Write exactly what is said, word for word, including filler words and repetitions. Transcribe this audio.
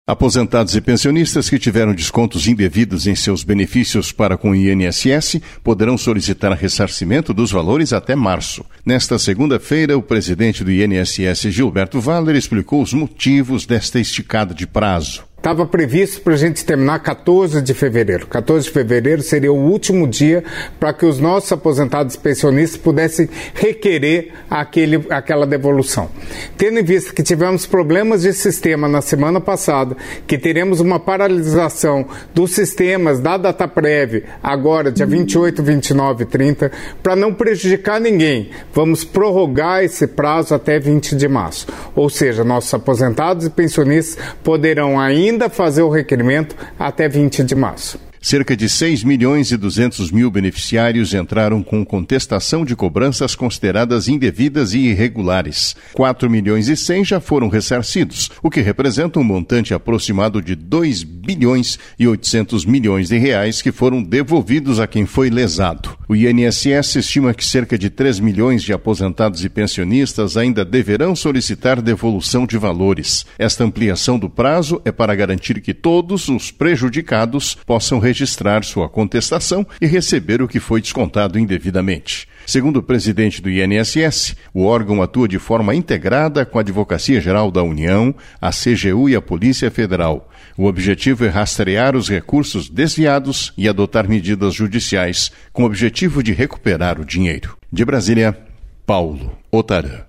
Aposentados e pensionistas que tiveram descontos indevidos em seus benefícios para com o I N S S poderão solicitar ressarcimento dos valores até março. Nesta segunda-feira, o presidente do I N S S, Gilberto Valler, explicou os motivos desta esticada de prazo. Estava previsto para a gente terminar quatorze de fevereiro. quatorze de fevereiro seria o último dia para que os nossos aposentados e pensionistas pudessem requerer aquele, aquela devolução. Tendo em vista que tivemos problemas de sistema na semana passada, que teremos uma paralisação dos sistemas da Dataprev agora, dia vinte e oito, vinte e nove e trinta, para não prejudicar ninguém, vamos prorrogar esse prazo até vinte de março. Ou seja, nossos aposentados e pensionistas poderão ainda ainda fazer o requerimento até vinte de março. Cerca de seis milhões e duzentos mil beneficiários entraram com contestação de cobranças consideradas indevidas e irregulares. quatro milhões e cem já foram ressarcidos, o que representa um montante aproximado de dois bilhões e oitocentos milhões de reais que foram devolvidos a quem foi lesado. O I N S S estima que cerca de três milhões de aposentados e pensionistas ainda deverão solicitar devolução de valores. Esta ampliação do prazo é para garantir que todos os prejudicados possam registrar sua contestação e receber o que foi descontado indevidamente. Segundo o presidente do I N S S, o órgão atua de forma integrada com a Advocacia Geral da União, a C G U e a Polícia Federal. O objetivo é rastrear os recursos desviados e adotar medidas judiciais com o objetivo de recuperar o dinheiro. De Brasília, Paulo Otarã.